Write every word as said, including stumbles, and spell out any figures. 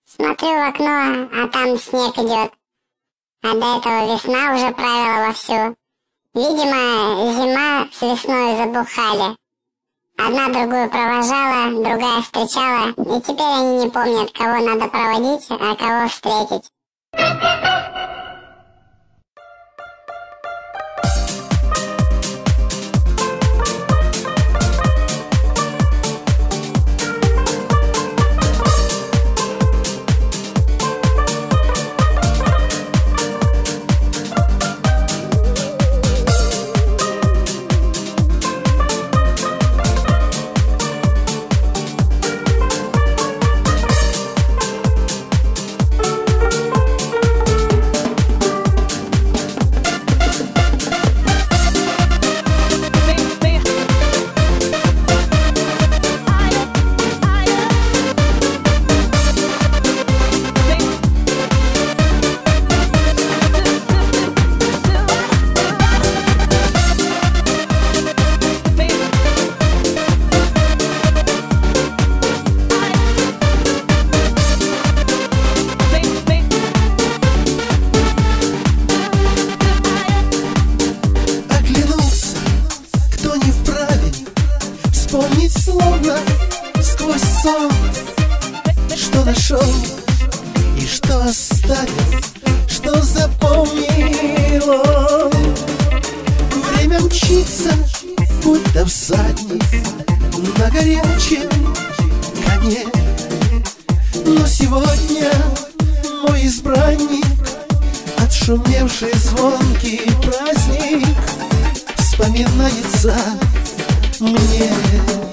Смотрю в окно, а там снег идет. А до этого весна уже правила вовсю. Видимо, зима с весной забухали. Одна другую провожала, другая встречала, и теперь они не помнят, кого надо проводить, а кого встретить. Вспомнить словно сквозь сон, что нашел и что оставил, что запомнил он. Время мчится, будто всадник на горячем коне. Но сегодня мой избранник, отшумевший звонкий праздник, вспоминается мне.